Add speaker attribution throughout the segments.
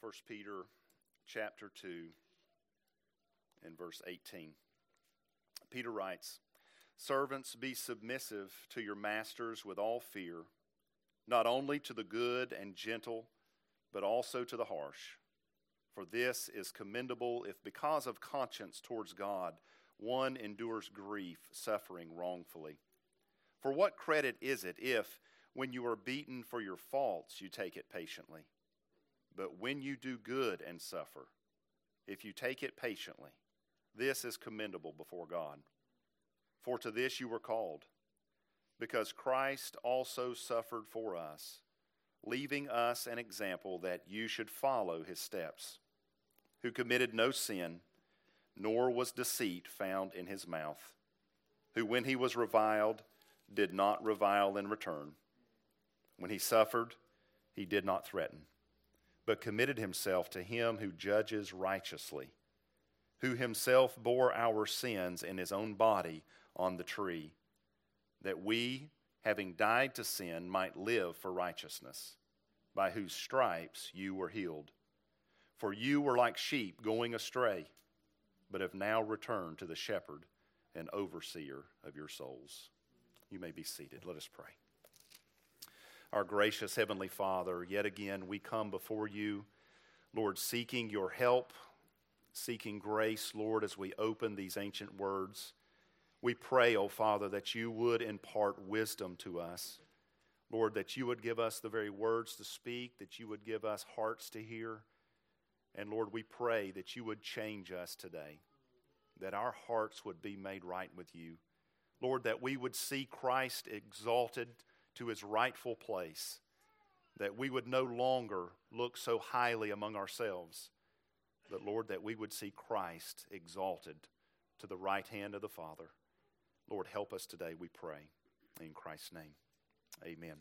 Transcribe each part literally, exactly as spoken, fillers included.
Speaker 1: First Peter chapter two and verse eighteen. Peter writes, "Servants, be submissive to your masters with all fear, not only to the good and gentle, but also to the harsh. For this is commendable if because of conscience towards God, one endures grief, suffering wrongfully. For what credit is it if, when you are beaten for your faults, you take it patiently? But when you do good and suffer, if you take it patiently, this is commendable before God. For to this you were called, because Christ also suffered for us, leaving us an example that you should follow his steps, who committed no sin, nor was deceit found in his mouth, who when he was reviled, did not revile in return. When he suffered, he did not threaten, but committed himself to him who judges righteously, who himself bore our sins in his own body on the tree, that we, having died to sin, might live for righteousness, by whose stripes you were healed. For you were like sheep going astray, but have now returned to the shepherd and overseer of your souls." You may be seated. Let us pray. Our gracious Heavenly Father, yet again we come before you, Lord, seeking your help, seeking grace, Lord, as we open these ancient words. We pray, O Father, that you would impart wisdom to us. Lord, that you would give us the very words to speak, that you would give us hearts to hear. And Lord, we pray that you would change us today, that our hearts would be made right with you. Lord, that we would see Christ exalted to his rightful place, that we would no longer look so highly among ourselves, but Lord, that we would see Christ exalted to the right hand of the Father. Lord, help us today, we pray. In Christ's name, amen.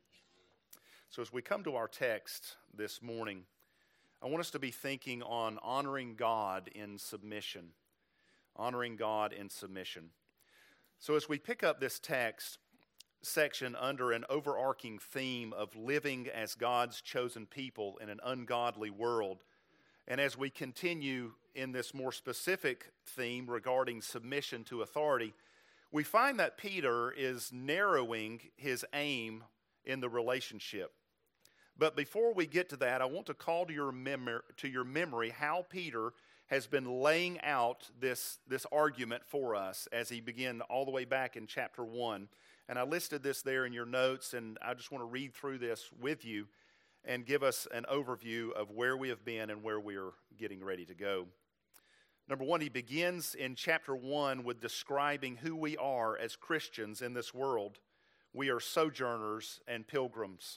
Speaker 1: So as we come to our text this morning, I want us to be thinking on honoring God in submission. Honoring God in submission. So as we pick up this text section under an overarching theme of living as God's chosen people in an ungodly world, and as we continue in this more specific theme regarding submission to authority, we find that Peter is narrowing his aim in the relationship. But before we get to that, I want to call to your mem- to your memory how Peter has been laying out this, this argument for us as he began all the way back in chapter one. And I listed this there in your notes, and I just want to read through this with you and give us an overview of where we have been and where we are getting ready to go. Number one, he begins in chapter one with describing who we are as Christians in this world. We are sojourners and pilgrims.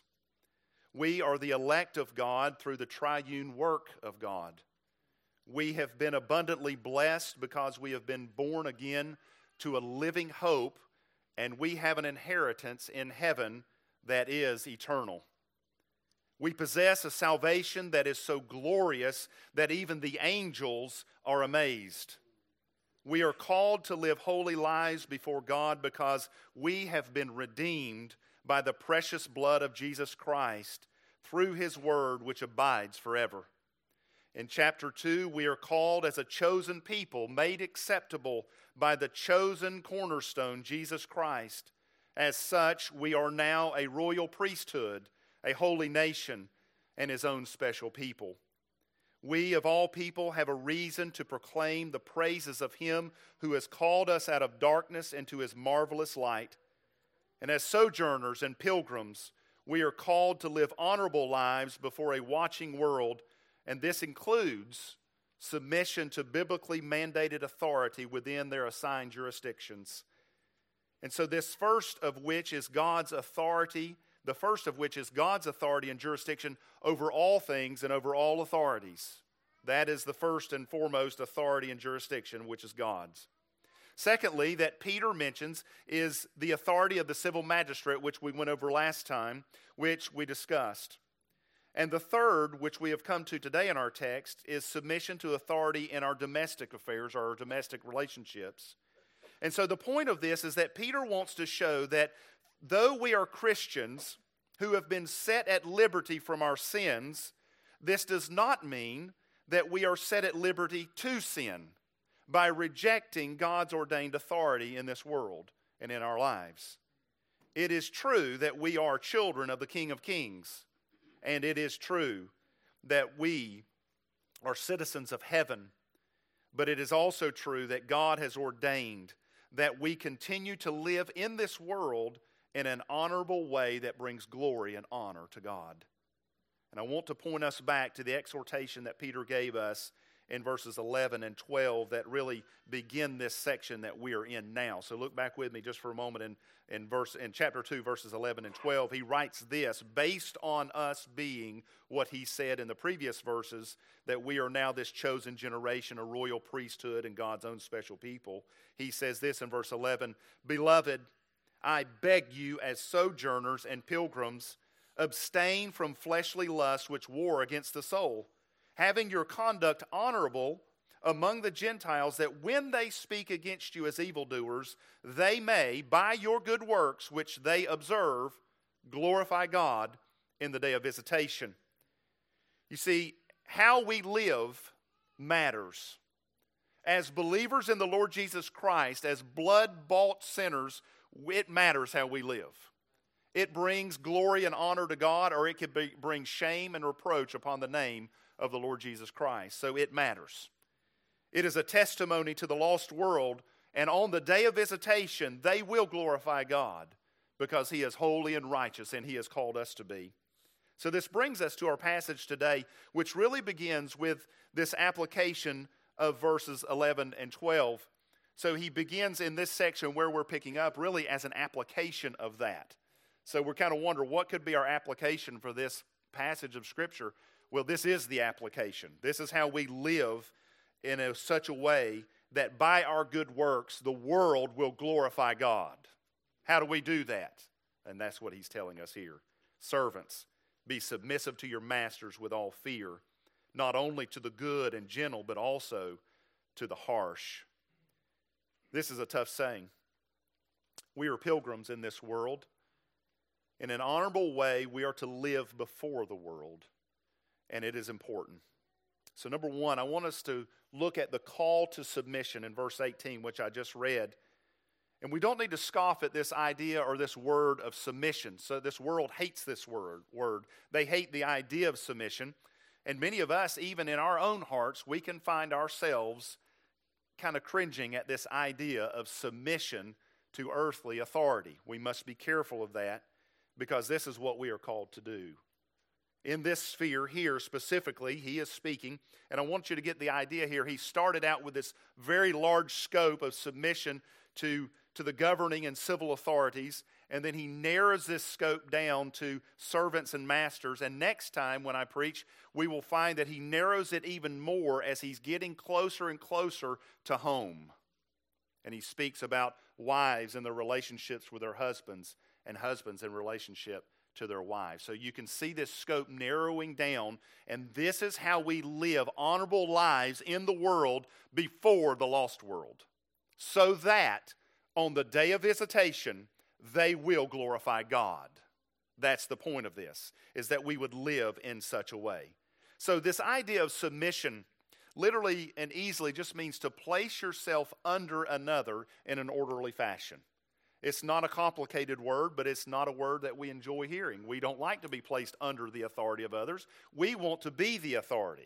Speaker 1: We are the elect of God through the triune work of God. We have been abundantly blessed because we have been born again to a living hope, and we have an inheritance in heaven that is eternal. We possess a salvation that is so glorious that even the angels are amazed. We are called to live holy lives before God because we have been redeemed by the precious blood of Jesus Christ through his word which abides forever. In chapter two, we are called as a chosen people, made acceptable by the chosen cornerstone, Jesus Christ. As such, we are now a royal priesthood, a holy nation, and his own special people. We, of all people, have a reason to proclaim the praises of him who has called us out of darkness into his marvelous light. And as sojourners and pilgrims, we are called to live honorable lives before a watching world, and this includes submission to biblically mandated authority within their assigned jurisdictions. And so this first of which is God's authority, the first of which is God's authority and jurisdiction over all things and over all authorities. That is the first and foremost authority and jurisdiction, which is God's. Secondly, that Peter mentions is the authority of the civil magistrate, which we went over last time, which we discussed. And the third, which we have come to today in our text, is submission to authority in our domestic affairs, our domestic relationships. And so the point of this is that Peter wants to show that though we are Christians who have been set at liberty from our sins, this does not mean that we are set at liberty to sin by rejecting God's ordained authority in this world and in our lives. It is true that we are children of the King of Kings, and it is true that we are citizens of heaven, but it is also true that God has ordained that we continue to live in this world in an honorable way that brings glory and honor to God. And I want to point us back to the exhortation that Peter gave us in verses eleven and twelve that really begin this section that we are in now. So look back with me just for a moment in, in, verse, in chapter two, verses eleven and twelve. He writes this based on us being what he said in the previous verses, that we are now this chosen generation, a royal priesthood, and God's own special people. He says this in verse eleven, "Beloved, I beg you as sojourners and pilgrims, abstain from fleshly lusts which war against the soul, having your conduct honorable among the Gentiles, that when they speak against you as evildoers, they may, by your good works which they observe, glorify God in the day of visitation." You see, how we live matters. As believers in the Lord Jesus Christ, as blood-bought sinners, it matters how we live. It brings glory and honor to God, or it could be, bring shame and reproach upon the name of the Lord Jesus Christ. So it matters. It is a testimony to the lost world, and on the day of visitation, they will glorify God because He is holy and righteous, and He has called us to be. So this brings us to our passage today, which really begins with this application of verses eleven and twelve. So he begins in this section where we're picking up really as an application of that. So we're kind of wondering, what could be our application for this passage of Scripture? Well, this is the application. This is how we live in a, such a way that by our good works, the world will glorify God. How do we do that? And that's what he's telling us here. Servants, be submissive to your masters with all fear, not only to the good and gentle, but also to the harsh. This is a tough saying. We are pilgrims in this world. In an honorable way, we are to live before the world, and it is important. So number one, I want us to look at the call to submission in verse eighteen, which I just read. And we don't need to scoff at this idea or this word of submission. So this world hates this word. word. They hate the idea of submission. And many of us, even in our own hearts, we can find ourselves kind of cringing at this idea of submission to earthly authority. We must be careful of that because this is what we are called to do. In this sphere here specifically, he is speaking, and I want you to get the idea here. He started out with this very large scope of submission to, to the governing and civil authorities, and then he narrows this scope down to servants and masters. And next time when I preach, we will find that he narrows it even more as he's getting closer and closer to home. And he speaks about wives and their relationships with their husbands, and husbands in relationship to their wives. So you can see this scope narrowing down, and this is how we live honorable lives in the world before the lost world, so that on the day of visitation, they will glorify God. That's the point of this, is that we would live in such a way. So this idea of submission literally and easily just means to place yourself under another in an orderly fashion. It's not a complicated word, but it's not a word that we enjoy hearing. We don't like to be placed under the authority of others. We want to be the authority.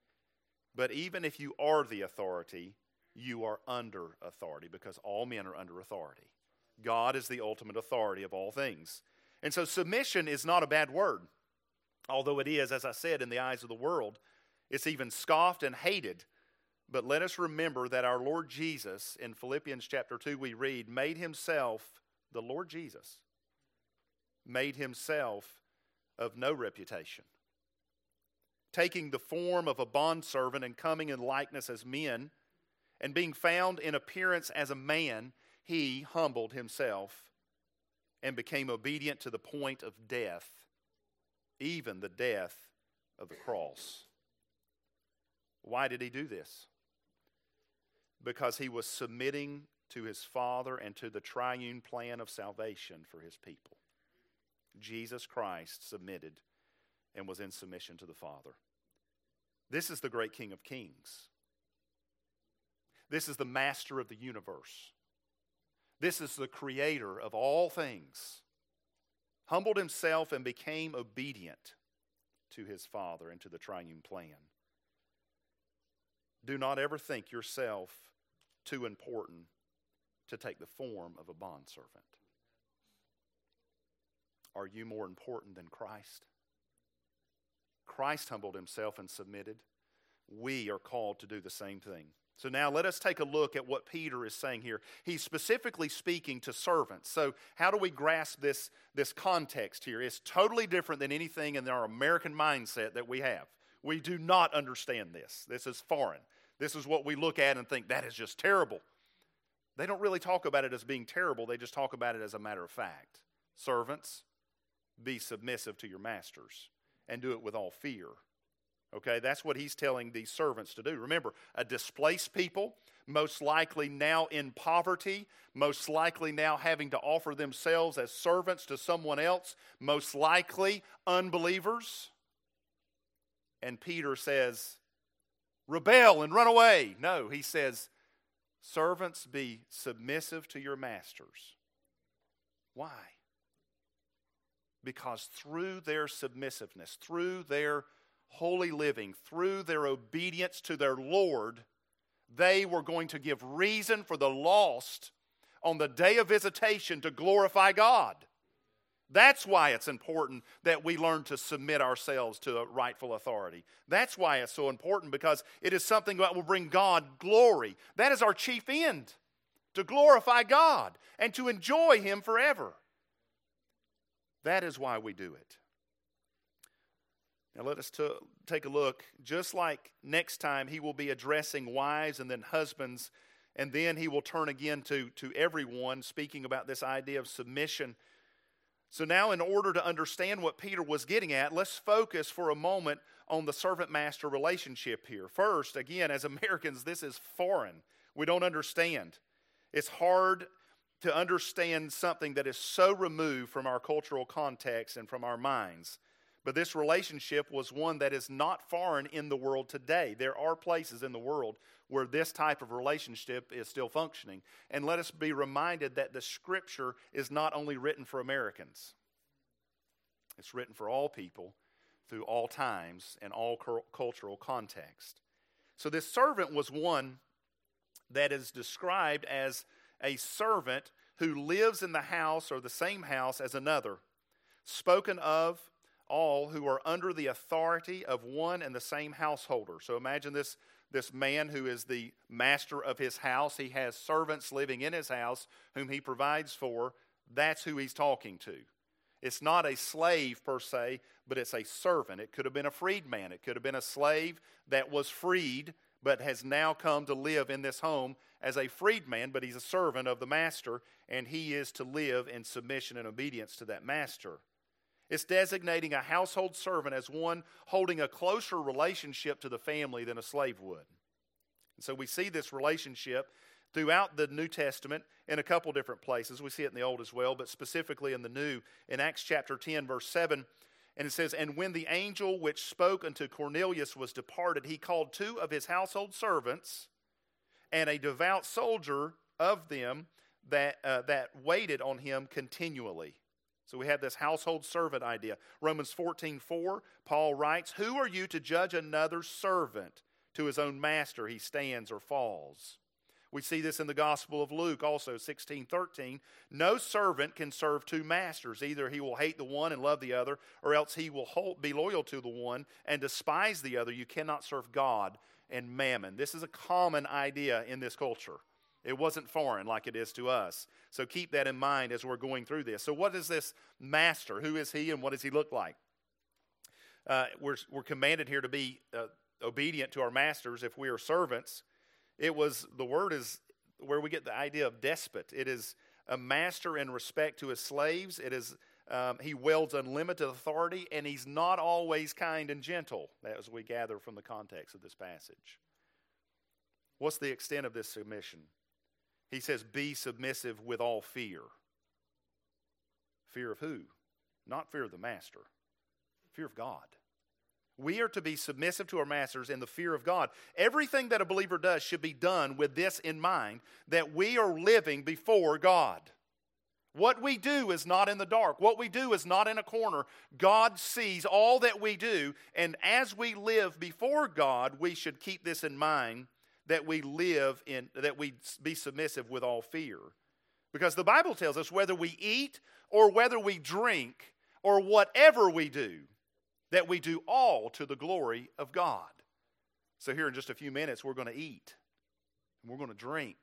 Speaker 1: But even if you are the authority, you are under authority because all men are under authority. God is the ultimate authority of all things. And so submission is not a bad word. Although it is, as I said, in the eyes of the world, it's even scoffed and hated. But let us remember that our Lord Jesus, in Philippians chapter two, we read, made himself, the Lord Jesus, made himself of no reputation, taking the form of a bondservant and coming in likeness as men, and being found in appearance as a man, he humbled himself and became obedient to the point of death, even the death of the cross. Why did he do this? Because he was submitting to his Father and to the triune plan of salvation for his people. Jesus Christ submitted and was in submission to the Father. This is the great King of Kings. This is the master of the universe. This is the creator of all things. Humbled himself and became obedient to his Father and to the triune plan. Do not ever think yourself too important to take the form of a bondservant. Are you more important than Christ? Christ humbled himself and submitted. We are called to do the same thing. So now let us take a look at what Peter is saying here. He's specifically speaking to servants. So how do we grasp this, this context here? It's totally different than anything in our American mindset that we have. We do not understand this. This is foreign. This is what we look at and think, that is just terrible. They don't really talk about it as being terrible. They just talk about it as a matter of fact. Servants, be submissive to your masters and do it with all fear. Okay, that's what he's telling these servants to do. Remember, a displaced people, most likely now in poverty, most likely now having to offer themselves as servants to someone else, most likely unbelievers. And Peter says, rebel and run away. No, he says, servants, be submissive to your masters. Why? Because through their submissiveness, through their holy living, through their obedience to their Lord, they were going to give reason for the lost on the day of visitation to glorify God. That's why it's important that we learn to submit ourselves to a rightful authority. That's why it's so important, because it is something that will bring God glory. That is our chief end, to glorify God and to enjoy Him forever. That is why we do it. Now let us t- take a look. Just like next time he will be addressing wives and then husbands, and then he will turn again to, to everyone, speaking about this idea of submission. So now, in order to understand what Peter was getting at, let's focus for a moment on the servant-master relationship here. First, again, as Americans, this is foreign. We don't understand. It's hard to understand something that is so removed from our cultural context and from our minds. But this relationship was one that is not foreign in the world today. There are places in the world where this type of relationship is still functioning. And let us be reminded that the Scripture is not only written for Americans. It's written for all people through all times and all cultural context. So this servant was one that is described as a servant who lives in the house or the same house as another, spoken of all who are under the authority of one and the same householder. So imagine this, this man who is the master of his house. He has servants living in his house whom he provides for. That's who he's talking to. It's not a slave per se, but it's a servant. It could have been a freedman. It could have been a slave that was freed but has now come to live in this home as a freedman, but he's a servant of the master, and he is to live in submission and obedience to that master. It's designating a household servant as one holding a closer relationship to the family than a slave would. And so we see this relationship throughout the New Testament in a couple different places. We see it in the Old as well, but specifically in the New. In Acts chapter ten, verse seven, and it says, "And when the angel which spoke unto Cornelius was departed, he called two of his household servants and a devout soldier of them that, uh, that waited on him continually." So we have this household servant idea. Romans fourteen four, Paul writes, "Who are you to judge another servant? To his own master he stands or falls." We see this in the Gospel of Luke also, sixteen thirteen. "No servant can serve two masters. Either he will hate the one and love the other, or else he will hold, be loyal to the one and despise the other. You cannot serve God and mammon." This is a common idea in this culture. It wasn't foreign like it is to us. So keep that in mind as we're going through this. So what is this master? Who is he and what does he look like? Uh, we're, we're commanded here to be uh, obedient to our masters if we are servants. It was, the word is where we get the idea of despot. It is a master in respect to his slaves. It is, um, he wields unlimited authority, and he's not always kind and gentle, as we gather from the context of this passage. What's the extent of this submission? He says, be submissive with all fear. Fear of who? Not fear of the master. Fear of God. We are to be submissive to our masters in the fear of God. Everything that a believer does should be done with this in mind, that we are living before God. What we do is not in the dark. What we do is not in a corner. God sees all that we do, and as we live before God, we should keep this in mind, that we live in, that we be submissive with all fear. Because the Bible tells us whether we eat or whether we drink or whatever we do, that we do all to the glory of God. So here in just a few minutes, we're going to eat and we're going to drink.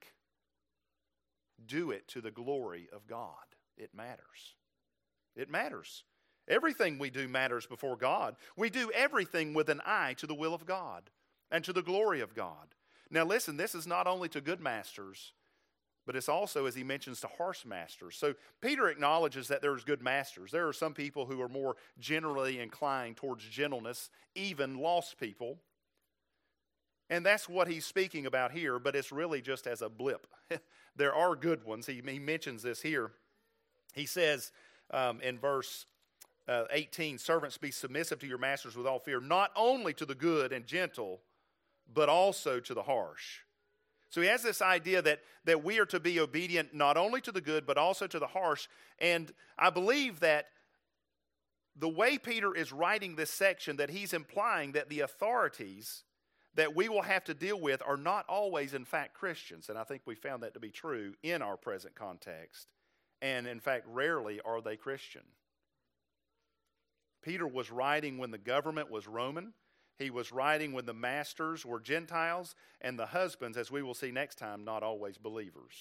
Speaker 1: Do it to the glory of God. It matters. It matters. Everything we do matters before God. We do everything with an eye to the will of God and to the glory of God. Now listen, this is not only to good masters, but it's also, as he mentions, to harsh masters. So Peter acknowledges that there's good masters. There are some people who are more generally inclined towards gentleness, even lost people. And that's what he's speaking about here, but it's really just as a blip. There are good ones. He, he mentions this here. He says um, in verse uh, eighteen, servants, be submissive to your masters with all fear, not only to the good and gentle, but also to the harsh. So he has this idea that, that we are to be obedient not only to the good, but also to the harsh. And I believe that the way Peter is writing this section, that he's implying that the authorities that we will have to deal with are not always, in fact, Christians. And I think we found that to be true in our present context. And, in fact, rarely are they Christian. Peter was writing when the government was Roman. He was writing when the masters were Gentiles, and the husbands, as we will see next time, not always believers.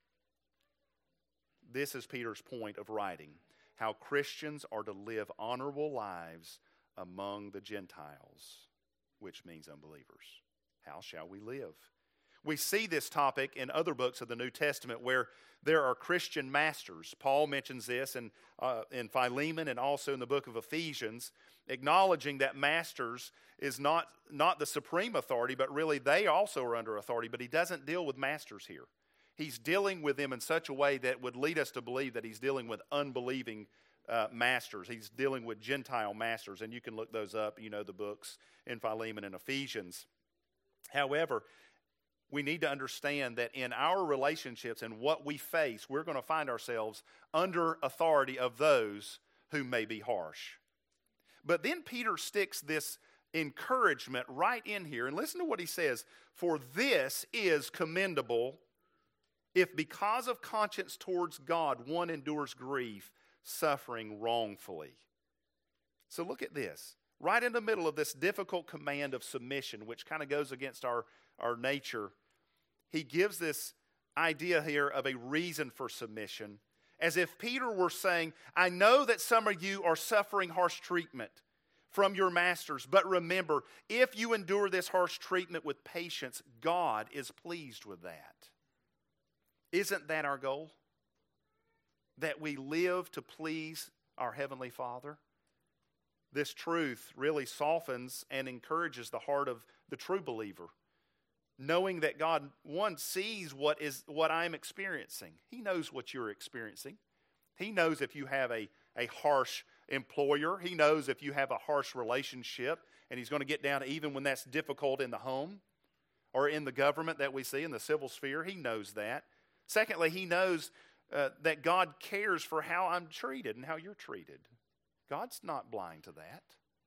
Speaker 1: This is Peter's point of writing, how Christians are to live honorable lives among the Gentiles, which means unbelievers. How shall we live? We see this topic in other books of the New Testament where there are Christian masters. Paul mentions this in, uh, in Philemon and also in the book of Ephesians, acknowledging that masters is not, not the supreme authority, but really they also are under authority. But he doesn't deal with masters here. He's dealing with them in such a way that would lead us to believe that he's dealing with unbelieving uh, masters. He's dealing with Gentile masters, and you can look those up. You know the books in Philemon and Ephesians. However, we need to understand that in our relationships and what we face, we're going to find ourselves under authority of those who may be harsh. But then Peter sticks this encouragement right in here. And listen to what he says. For this is commendable if because of conscience towards God one endures grief, suffering wrongfully. So look at this. Right in the middle of this difficult command of submission, which kind of goes against our, our nature, he gives this idea here of a reason for submission, as if Peter were saying, I know that some of you are suffering harsh treatment from your masters, but remember, if you endure this harsh treatment with patience, God is pleased with that. Isn't that our goal? That we live to please our Heavenly Father? This truth really softens and encourages the heart of the true believer, knowing that God, one, sees what is what I'm experiencing. He knows what you're experiencing. He knows if you have a, a harsh employer. He knows if you have a harsh relationship, and he's going to get down to even when that's difficult in the home or in the government that we see, in the civil sphere. He knows that. Secondly, he knows uh, that God cares for how I'm treated and how you're treated. God's not blind to that.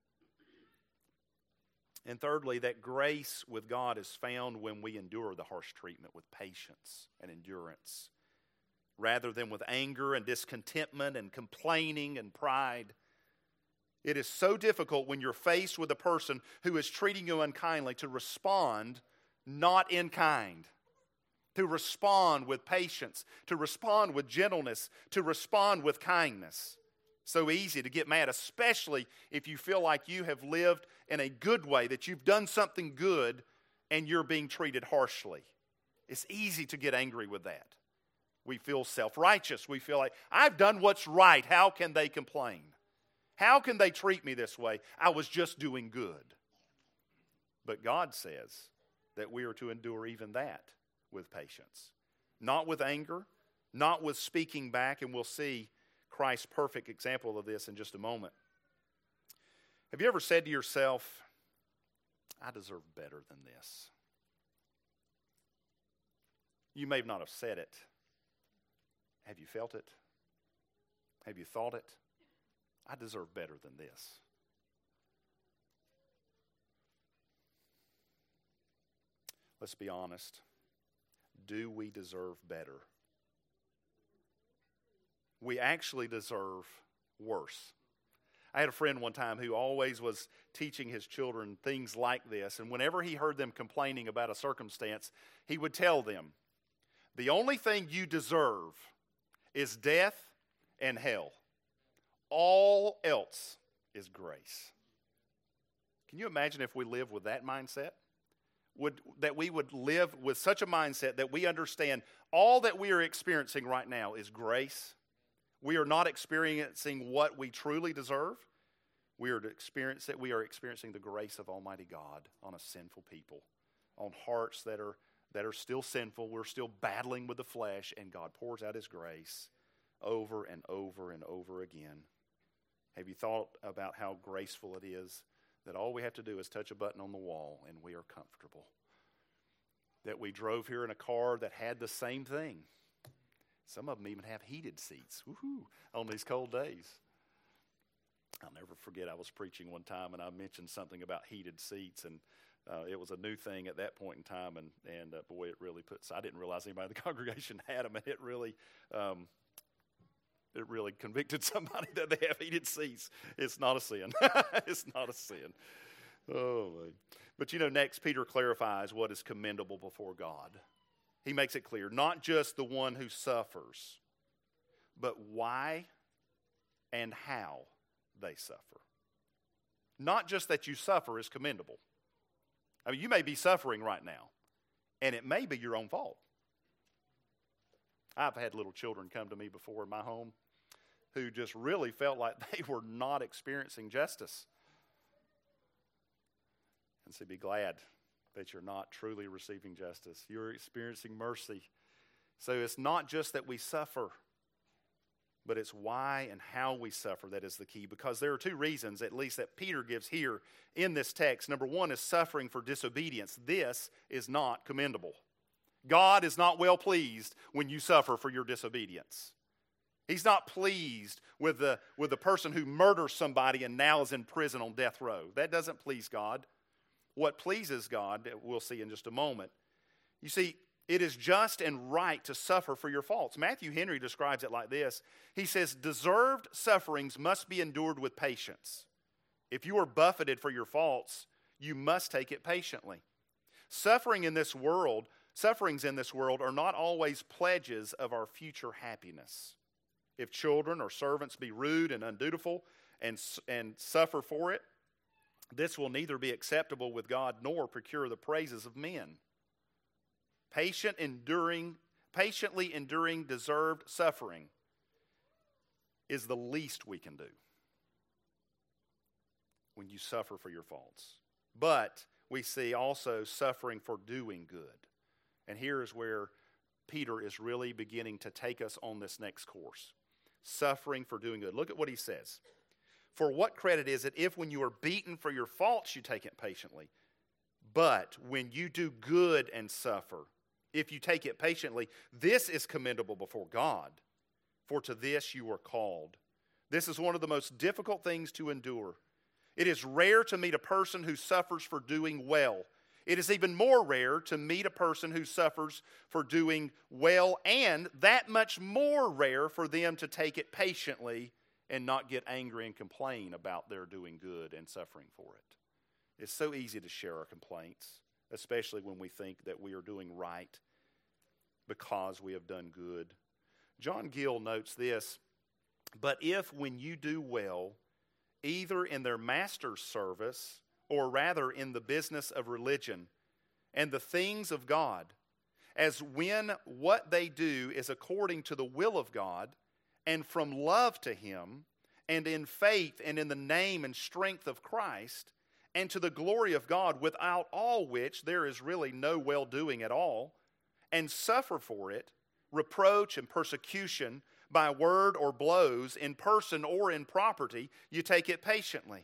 Speaker 1: And thirdly, that grace with God is found when we endure the harsh treatment with patience and endurance, rather than with anger and discontentment and complaining and pride. It is so difficult when you're faced with a person who is treating you unkindly to respond not in kind, to respond with patience, to respond with gentleness, to respond with kindness. So easy to get mad, especially if you feel like you have lived in a good way, that you've done something good and you're being treated harshly. It's easy to get angry with that. We feel self-righteous. We feel like, I've done what's right. How can they complain? How can they treat me this way? I was just doing good. But God says that we are to endure even that with patience. Not with anger, not with speaking back, and we'll see Christ's perfect example of this in just a moment. Have you ever said to yourself, I deserve better than this? You may not have said it. Have you felt it? Have you thought it? I deserve better than this. Let's be honest. Do we deserve better? We actually deserve worse. I had a friend one time who always was teaching his children things like this, and whenever he heard them complaining about a circumstance, he would tell them, the only thing you deserve is death and hell. All else is grace. Can you imagine if we live with that mindset? Would, that we would live with such a mindset that we understand all that we are experiencing right now is grace. We are not experiencing what we truly deserve. We are, experiencing, we are experiencing the grace of Almighty God on a sinful people, on hearts that are, that are still sinful. We're still battling with the flesh, and God pours out His grace over and over and over again. Have you thought about how graceful it is that all we have to do is touch a button on the wall and we are comfortable? That we drove here in a car that had the same thing. Some of them even have heated seats. Woo-hoo, on these cold days. I'll never forget, I was preaching one time and I mentioned something about heated seats, and uh, it was a new thing at that point in time, and, and uh, boy, it really puts, I didn't realize anybody in the congregation had them, and it really, um, it really convicted somebody that they have heated seats. It's not a sin. It's not a sin. Oh, man. But you know, next Peter clarifies what is commendable before God. He makes it clear, not just the one who suffers, but why and how they suffer. Not just that you suffer is commendable. I mean, you may be suffering right now, and it may be your own fault. I've had little children come to me before in my home who just really felt like they were not experiencing justice. And so be glad that you're not truly receiving justice. You're experiencing mercy. So it's not just that we suffer, but it's why and how we suffer that is the key. Because there are two reasons, at least, that Peter gives here in this text. Number one is suffering for disobedience. This is not commendable. God is not well pleased when you suffer for your disobedience. He's not pleased with the, with the person who murders somebody and now is in prison on death row. That doesn't please God. What pleases God, we'll see in just a moment. You see, it is just and right to suffer for your faults. Matthew Henry describes it like this. He says, deserved sufferings must be endured with patience. If you are buffeted for your faults, you must take it patiently. Suffering in this world, sufferings in this world are not always pledges of our future happiness. If children or servants be rude and undutiful and, and suffer for it, this will neither be acceptable with God nor procure the praises of men. Patient enduring, patiently enduring deserved suffering is the least we can do when you suffer for your faults. But we see also suffering for doing good. And here is where Peter is really beginning to take us on this next course. Suffering for doing good. Look at what he says. For what credit is it if when you are beaten for your faults you take it patiently? But when you do good and suffer, if you take it patiently, this is commendable before God. For to this you are called. This is one of the most difficult things to endure. It is rare to meet a person who suffers for doing well. It is even more rare to meet a person who suffers for doing well, and that much more rare for them to take it patiently and not get angry and complain about their doing good and suffering for it. It's so easy to share our complaints, especially when we think that we are doing right because we have done good. John Gill notes this, but if when you do well, either in their master's service or rather in the business of religion and the things of God, as when what they do is according to the will of God, and from love to Him, and in faith and in the name and strength of Christ, and to the glory of God, without all which there is really no well-doing at all, and suffer for it, reproach and persecution by word or blows, in person or in property, you take it patiently.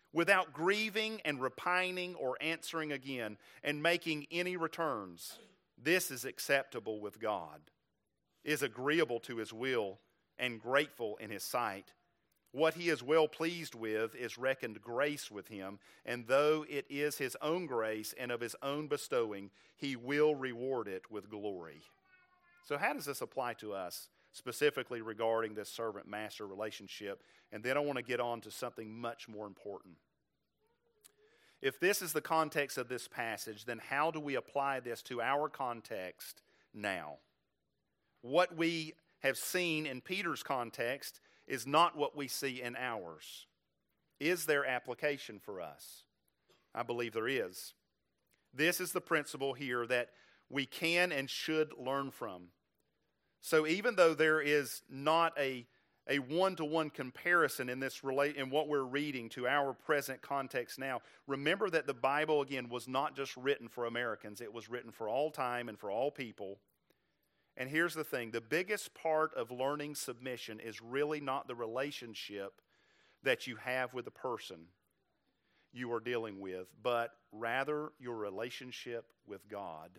Speaker 1: without grieving and repining or answering again and making any returns. This is acceptable with God, is agreeable to his will, and grateful in his sight. What he is well pleased with is reckoned grace with him, and though it is his own grace and of his own bestowing, he will reward it with glory. So how does this apply to us, specifically regarding this servant-master relationship? And then I want to get on to something much more important. If this is the context of this passage, then how do we apply this to our context now? What we have seen in Peter's context is not what we see in ours. Is there application for us? I believe there is. This is the principle here that we can and should learn from. So even though there is not a, a one-to-one comparison in this relate in what we're reading to our present context now, remember that the Bible, again, was not just written for Americans. It was written for all time and for all people. And here's the thing, the biggest part of learning submission is really not the relationship that you have with the person you are dealing with, but rather your relationship with God.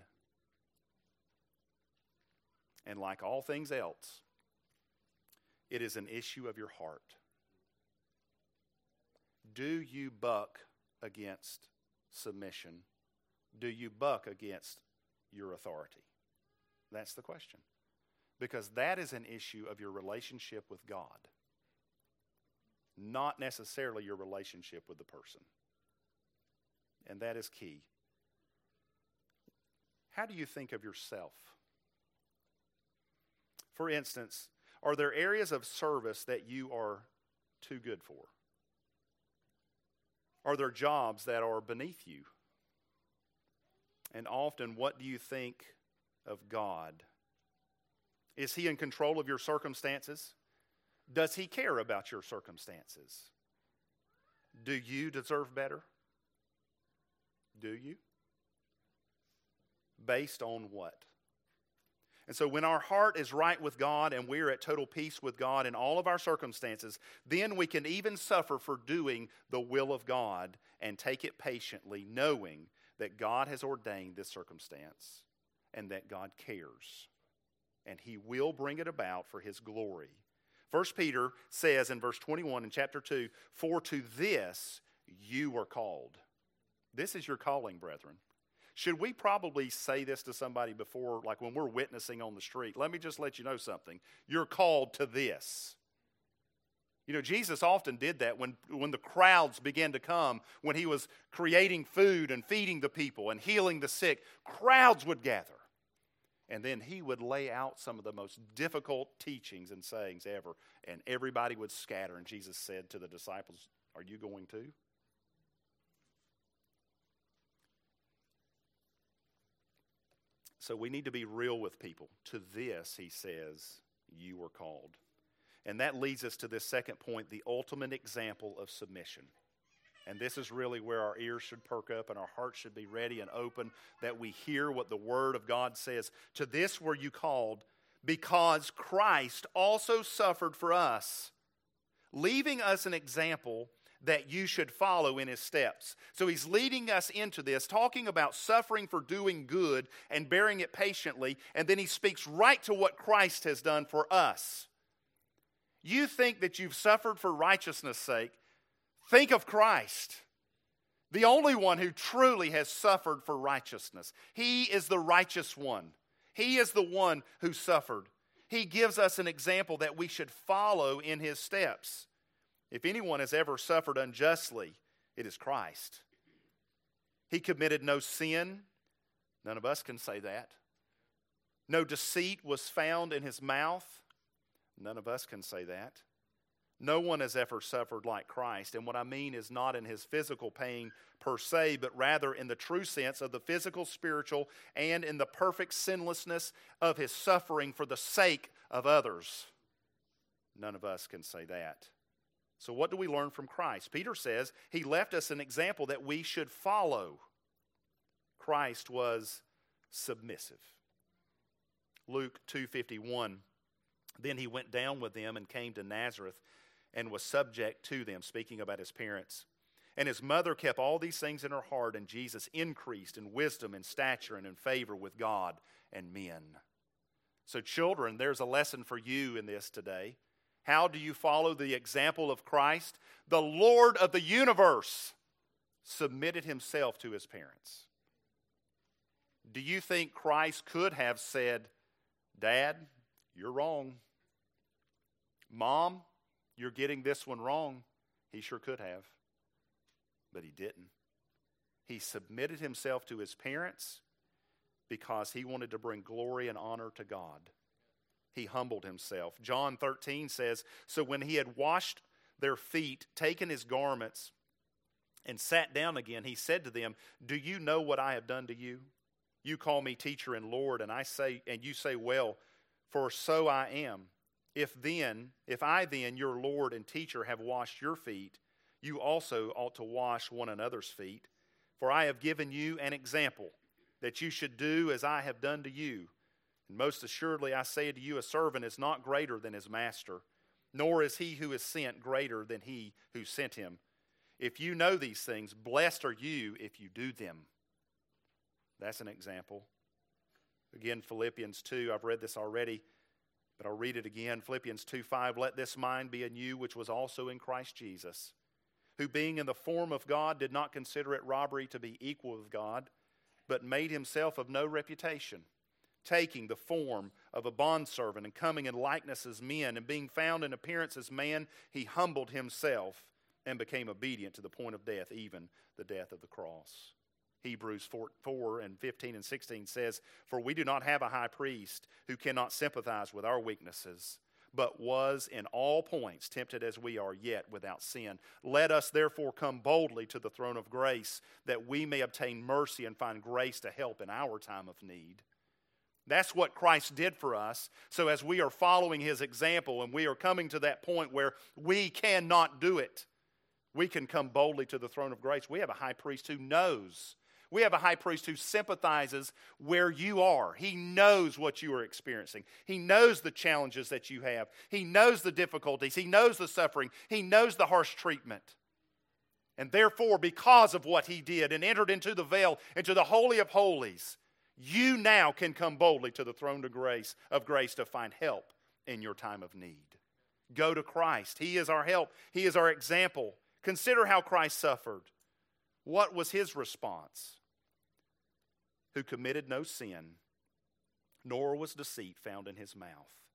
Speaker 1: And like all things else, it is an issue of your heart. Do you buck against submission? Do you buck against your authority? That's the question. Because that is an issue of your relationship with God, not necessarily your relationship with the person. And that is key. How do you think of yourself? For instance, are there areas of service that you are too good for? Are there jobs that are beneath you? And often, what do you think of God? Is he in control of your circumstances? Does he care about your circumstances? Do you deserve better? Do you? Based on what? And so when our heart is right with God and we're at total peace with God in all of our circumstances, then we can even suffer for doing the will of God and take it patiently, knowing that God has ordained this circumstance and that God cares. And he will bring it about for his glory. First Peter says in verse twenty-one in chapter two, "For to this you were called." This is your calling, brethren. Should we probably say this to somebody before, like when we're witnessing on the street? Let me just let you know something. You're called to this. You know, Jesus often did that when, when the crowds began to come, when he was creating food and feeding the people and healing the sick. Crowds would gather. And then he would lay out some of the most difficult teachings and sayings ever. And everybody would scatter. And Jesus said to the disciples, "Are you going to?" So we need to be real with people. To this, he says, you were called. And that leads us to this second point, the ultimate example of submission. And this is really where our ears should perk up and our hearts should be ready and open, that we hear what the Word of God says. To this were you called, because Christ also suffered for us, leaving us an example that you should follow in his steps. So he's leading us into this, talking about suffering for doing good and bearing it patiently, and then he speaks right to what Christ has done for us. You think that you've suffered for righteousness' sake. Think of Christ, the only one who truly has suffered for righteousness. He is the righteous one. He is the one who suffered. He gives us an example that we should follow in his steps. If anyone has ever suffered unjustly, it is Christ. He committed no sin. None of us can say that. No deceit was found in his mouth. None of us can say that. No one has ever suffered like Christ. And what I mean is not in his physical pain per se, but rather in the true sense of the physical, spiritual, and in the perfect sinlessness of his suffering for the sake of others. None of us can say that. So what do we learn from Christ? Peter says he left us an example that we should follow. Christ was submissive. Luke two fifty-one, then he went down with them and came to Nazareth and was subject to them, speaking about his parents. And his mother kept all these things in her heart, and Jesus increased in wisdom and stature and in favor with God and men. So children, there's a lesson for you in this today. How do you follow the example of Christ? The Lord of the universe submitted himself to his parents. Do you think Christ could have said, Dad, you're wrong. Mom, you're getting this one wrong? He sure could have. But he didn't. He submitted himself to his parents because he wanted to bring glory and honor to God. He humbled himself. John thirteen says, so when he had washed their feet, taken his garments, and sat down again, he said to them, do you know what I have done to you? You call me teacher and Lord, and I say, and you say, well, for so I am. If then, if I then, your Lord and teacher, have washed your feet, you also ought to wash one another's feet. For I have given you an example, that you should do as I have done to you. And most assuredly I say to you, a servant is not greater than his master, nor is he who is sent greater than he who sent him. If you know these things, blessed are you if you do them. That's an example. Again, Philippians two, I've read this already, but I'll read it again. Philippians two five, let this mind be in you, which was also in Christ Jesus, who being in the form of God did not consider it robbery to be equal with God, but made himself of no reputation, taking the form of a bondservant and coming in likeness as men, and being found in appearance as man, he humbled himself and became obedient to the point of death, even the death of the cross. Hebrews four and fifteen and sixteen says, for we do not have a high priest who cannot sympathize with our weaknesses, but was in all points tempted as we are, yet without sin. Let us therefore come boldly to the throne of grace, that we may obtain mercy and find grace to help in our time of need. That's what Christ did for us. So as we are following his example and we are coming to that point where we cannot do it, we can come boldly to the throne of grace. We have a high priest who knows. We have a high priest who sympathizes where you are. He knows what you are experiencing. He knows the challenges that you have. He knows the difficulties. He knows the suffering. He knows the harsh treatment. And therefore, because of what he did and entered into the veil, into the Holy of Holies, you now can come boldly to the throne of grace, of grace to find help in your time of need. Go to Christ. He is our help. He is our example. Consider how Christ suffered. What was his response? Who committed no sin, nor was deceit found in his mouth.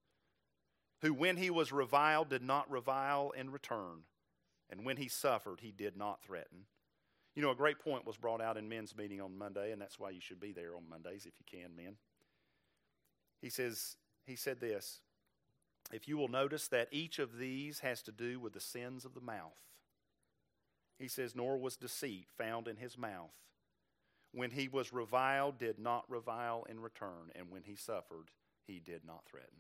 Speaker 1: Who when he was reviled did not revile in return, and when he suffered he did not threaten. You know, a great point was brought out in men's meeting on Monday, and that's why you should be there on Mondays if you can, men. He says, he said this, if you will notice that each of these has to do with the sins of the mouth. He says, nor was deceit found in his mouth. When he was reviled, did not revile in return, and when he suffered, he did not threaten.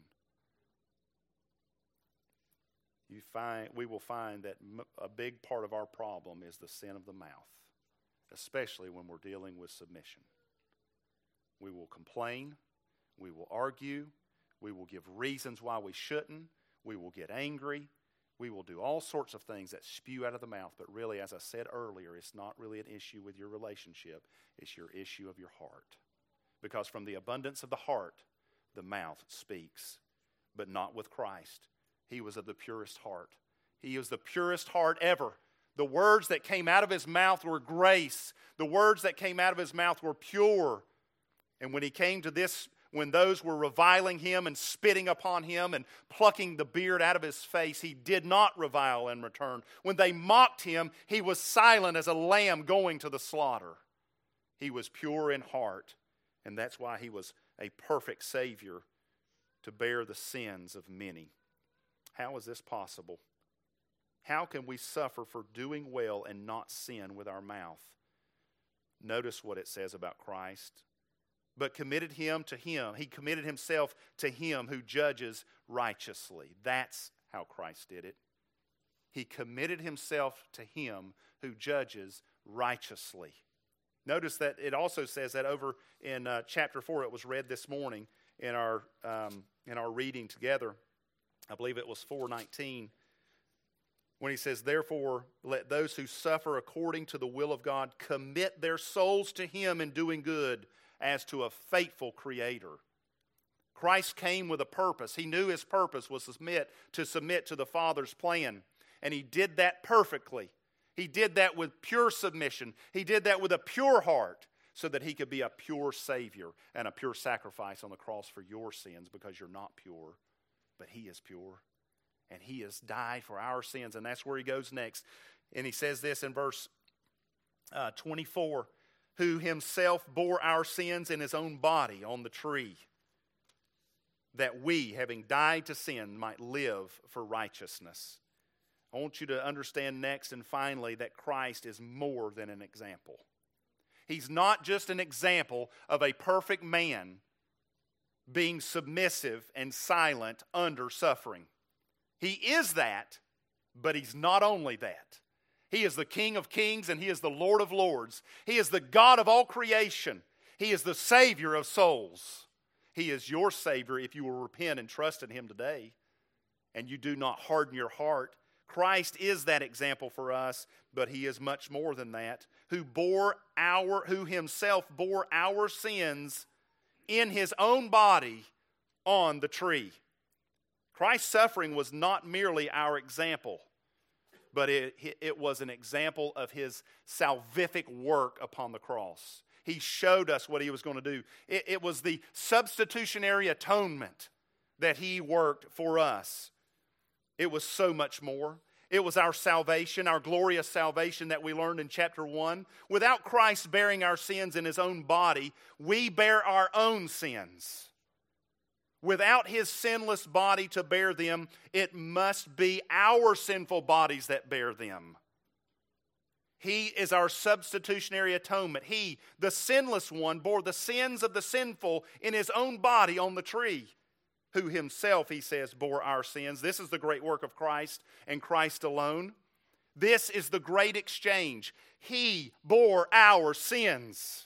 Speaker 1: You find, we will find that a big part of our problem is the sin of the mouth, especially when we're dealing with submission. We will complain, we will argue, we will give reasons why we shouldn't, we will get angry, we will do all sorts of things that spew out of the mouth, but really, as I said earlier, it's not really an issue with your relationship, it's your issue of your heart. Because from the abundance of the heart, the mouth speaks, but not with Christ. He was of the purest heart. He was the purest heart ever. The words that came out of his mouth were grace. The words that came out of his mouth were pure. And when he came to this, when those were reviling him and spitting upon him and plucking the beard out of his face, he did not revile in return. When they mocked him, he was silent as a lamb going to the slaughter. He was pure in heart, and that's why he was a perfect Savior to bear the sins of many. How is this possible? How can we suffer for doing well and not sin with our mouth? Notice what it says about Christ. But committed him to him. He committed himself to him who judges righteously. That's how Christ did it. He committed himself to him who judges righteously. Notice that it also says that over in uh, chapter four. It was read this morning in our um, in our reading together. I believe it was four nineteen. when he says, therefore, let those who suffer according to the will of God commit their souls to him in doing good as to a faithful Creator. Christ came with a purpose. He knew his purpose was to submit, to submit to the Father's plan. And he did that perfectly. He did that with pure submission. He did that with a pure heart so that he could be a pure Savior and a pure sacrifice on the cross for your sins, because you're not pure, but he is pure. And he has died for our sins. And that's where he goes next. And he says this in verse uh, twenty-four, who himself bore our sins in his own body on the tree, that we, having died to sin, might live for righteousness. I want you to understand next and finally that Christ is more than an example. He's not just an example of a perfect man being submissive and silent under suffering. He is that, but he's not only that. He is the King of kings and he is the Lord of lords. He is the God of all creation. He is the Savior of souls. He is your Savior if you will repent and trust in him today and you do not harden your heart. Christ is that example for us, but he is much more than that, who bore our, who himself bore our sins in his own body on the tree. Christ's suffering was not merely our example, but it, it was an example of his salvific work upon the cross. He showed us what he was going to do. It, it was the substitutionary atonement that he worked for us. It was so much more. It was our salvation, our glorious salvation that we learned in chapter one. Without Christ bearing our sins in his own body, we bear our own sins. Without his sinless body to bear them, it must be our sinful bodies that bear them. He is our substitutionary atonement. He, the sinless one, bore the sins of the sinful in his own body on the tree, who himself, he says, bore our sins. This is the great work of Christ and Christ alone. This is the great exchange. He bore our sins.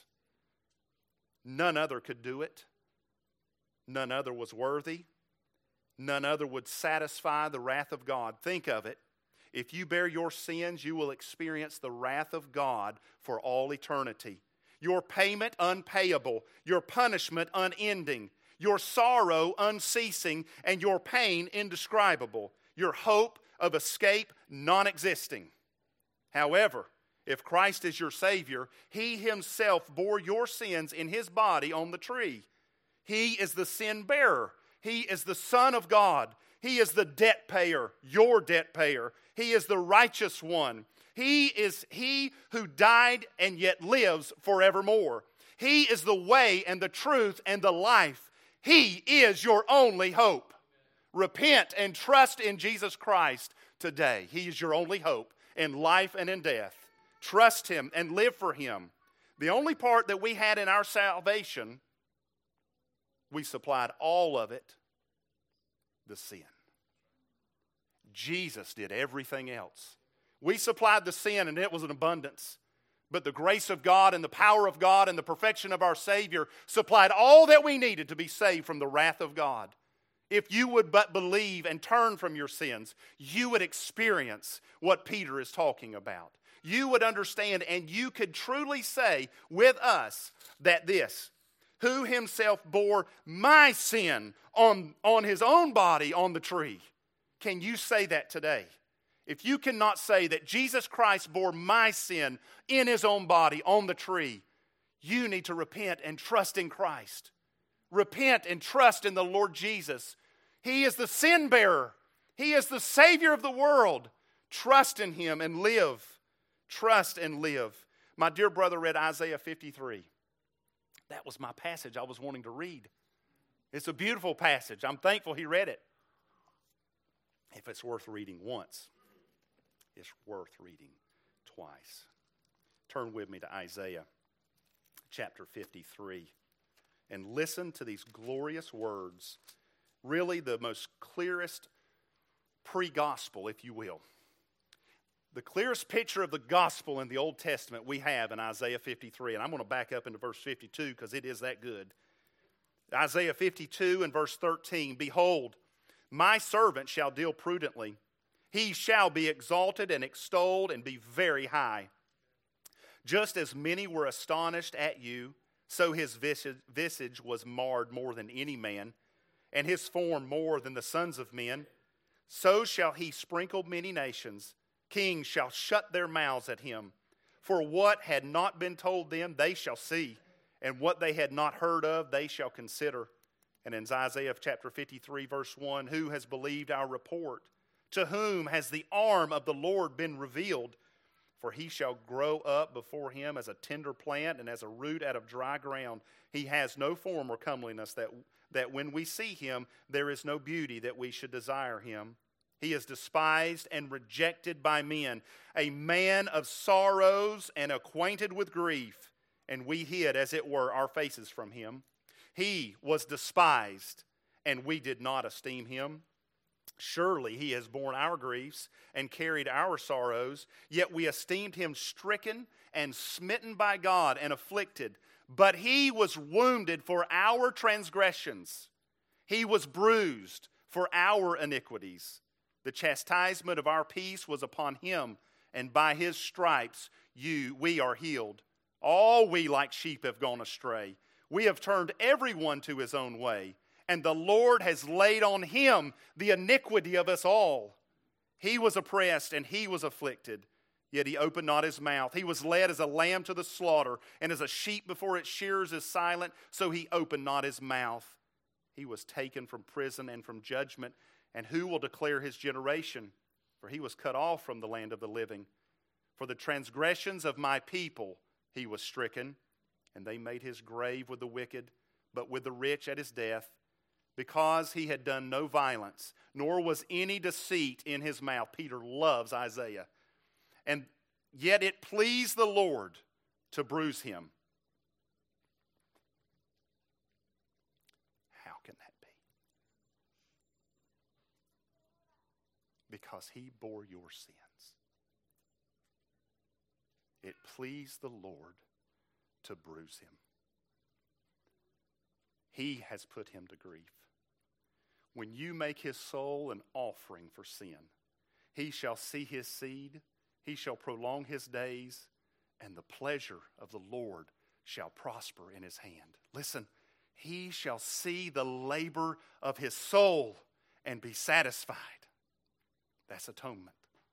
Speaker 1: None other could do it. None other was worthy. None other would satisfy the wrath of God. Think of it. If you bear your sins, you will experience the wrath of God for all eternity. Your payment unpayable, your punishment unending, your sorrow unceasing, and your pain indescribable, your hope of escape non-existing. However, if Christ is your Savior, he himself bore your sins in his body on the tree. He is the sin bearer. He is the Son of God. He is the debt payer, your debt payer. He is the righteous one. He is he who died and yet lives forevermore. He is the way and the truth and the life. He is your only hope. Repent and trust in Jesus Christ today. He is your only hope in life and in death. Trust him and live for him. The only part that we had in our salvation, we supplied all of it, the sin. Jesus did everything else. We supplied the sin and it was an abundance. But the grace of God and the power of God and the perfection of our Savior supplied all that we needed to be saved from the wrath of God. If you would but believe and turn from your sins, you would experience what Peter is talking about. You would understand and you could truly say with us that this, who himself bore my sin on, on his own body on the tree. Can you say that today? If you cannot say that Jesus Christ bore my sin in his own body on the tree, you need to repent and trust in Christ. Repent and trust in the Lord Jesus. He is the sin bearer. He is the Savior of the world. Trust in him and live. Trust and live. My dear brother read Isaiah fifty-three. That was my passage I was wanting to read. It's a beautiful passage. I'm thankful he read it. If it's worth reading once, it's worth reading twice. Turn with me to Isaiah chapter fifty-three and listen to these glorious words. Really the most clearest pre-gospel, if you will. The clearest picture of the gospel in the Old Testament we have in Isaiah fifty-three. And I'm going to back up into verse fifty-two because it is that good. Isaiah fifty-two and verse thirteen. Behold, my servant shall deal prudently, He shall be exalted and extolled and be very high. Just as many were astonished at you, so his visage was marred more than any man, and his form more than the sons of men. So shall he sprinkle many nations. Kings shall shut their mouths at him. For what had not been told them, they shall see, and what they had not heard of, they shall consider. And in Isaiah chapter fifty-three, verse one, who has believed our report? To whom has the arm of the Lord been revealed? For he shall grow up before him as a tender plant and as a root out of dry ground. He has no form or comeliness that, that when we see him, there is no beauty that we should desire him. He is despised and rejected by men, a man of sorrows and acquainted with grief. And we hid, as it were, our faces from him. He was despised, and we did not esteem him. Surely he has borne our griefs and carried our sorrows, yet we esteemed him stricken and smitten by God and afflicted. But he was wounded for our transgressions. He was bruised for our iniquities. The chastisement of our peace was upon him, and by his stripes you we are healed. All we like sheep have gone astray. We have turned everyone to his own way, and the Lord has laid on him the iniquity of us all. He was oppressed and he was afflicted, yet he opened not his mouth. He was led as a lamb to the slaughter, and as a sheep before its shearers is silent, so he opened not his mouth. He was taken from prison and from judgment, and who will declare his generation? For he was cut off from the land of the living. For the transgressions of my people he was stricken, and they made his grave with the wicked, but with the rich at his death, because he had done no violence, nor was any deceit in his mouth. Peter loves Isaiah. And yet it pleased the Lord to bruise him. How can that be? Because he bore your sins. It pleased the Lord to bruise him. He has put him to grief. When you make his soul an offering for sin, he shall see his seed, he shall prolong his days, and the pleasure of the Lord shall prosper in his hand. Listen, he shall see the labor of his soul and be satisfied. That's atonement.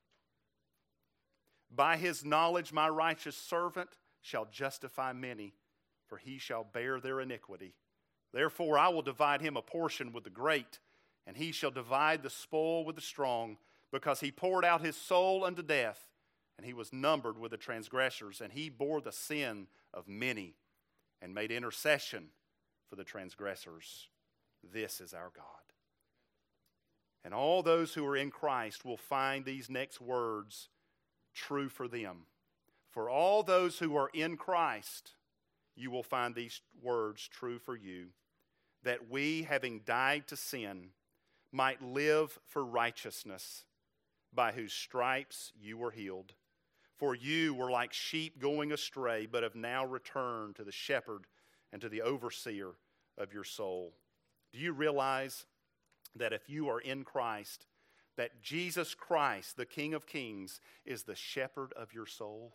Speaker 1: By his knowledge my righteous servant shall justify many, for he shall bear their iniquity. Therefore I will divide him a portion with the great, and he shall divide the spoil with the strong, because he poured out his soul unto death, and he was numbered with the transgressors, and he bore the sin of many, and made intercession for the transgressors. This is our God. And all those who are in Christ will find these next words true for them. For all those who are in Christ, you will find these words true for you, that we, having died to sin, might live for righteousness, by whose stripes you were healed. For you were like sheep going astray, but have now returned to the shepherd and to the overseer of your soul. Do you realize that if you are in Christ, that Jesus Christ, the King of Kings, is the shepherd of your soul?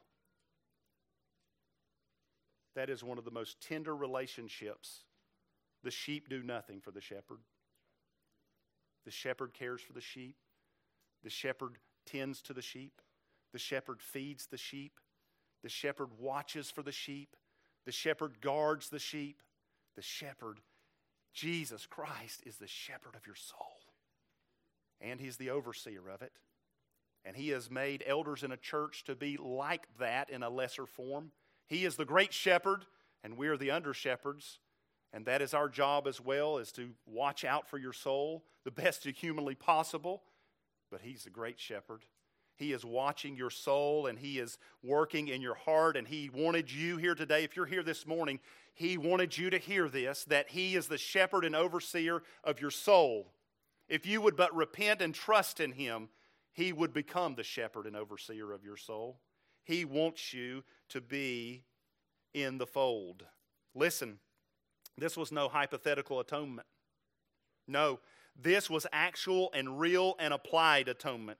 Speaker 1: That is one of the most tender relationships. The sheep do nothing for the shepherd. The shepherd cares for the sheep. The shepherd tends to the sheep. The shepherd feeds the sheep. The shepherd watches for the sheep. The shepherd guards the sheep. The shepherd, Jesus Christ, is the shepherd of your soul. And he's the overseer of it. And he has made elders in a church to be like that in a lesser form. He is the great shepherd, and we are the under shepherds. And that is our job as well, is to watch out for your soul the best humanly possible. But he's the great shepherd. He is watching your soul, and he is working in your heart, and he wanted you here today. If you're here this morning, he wanted you to hear this, that he is the shepherd and overseer of your soul. If you would but repent and trust in him, he would become the shepherd and overseer of your soul. He wants you to be in the fold. Listen, this was no hypothetical atonement. No, this was actual and real and applied atonement.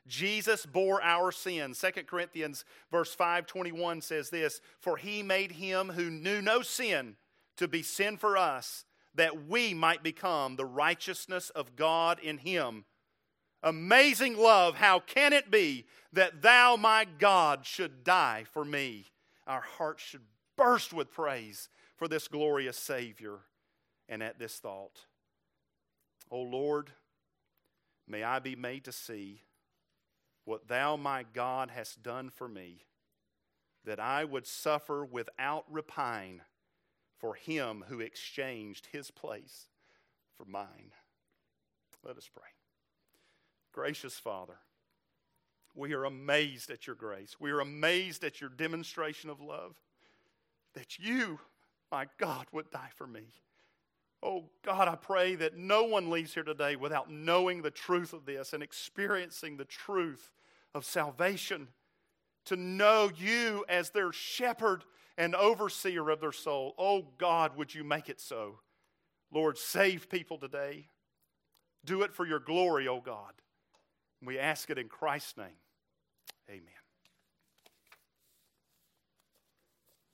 Speaker 1: Jesus bore our sins. Second Corinthians verse five twenty-one says this, "For he made him who knew no sin to be sin for us, that we might become the righteousness of God in him." Amazing love, how can it be that thou, my God, should die for me? Our hearts should burst with praise for this glorious Savior. And at this thought, O Lord, may I be made to see what thou, my God, hast done for me, that I would suffer without repine for him who exchanged his place for mine. Let us pray. Gracious Father, we are amazed at your grace. We are amazed at your demonstration of love, that you, my God, would die for me. Oh God, I pray that no one leaves here today without knowing the truth of this and experiencing the truth of salvation, to know you as their shepherd and overseer of their soul. Oh God, would you make it so? Lord, save people today. Do it for your glory, oh God. We ask it in Christ's name. Amen.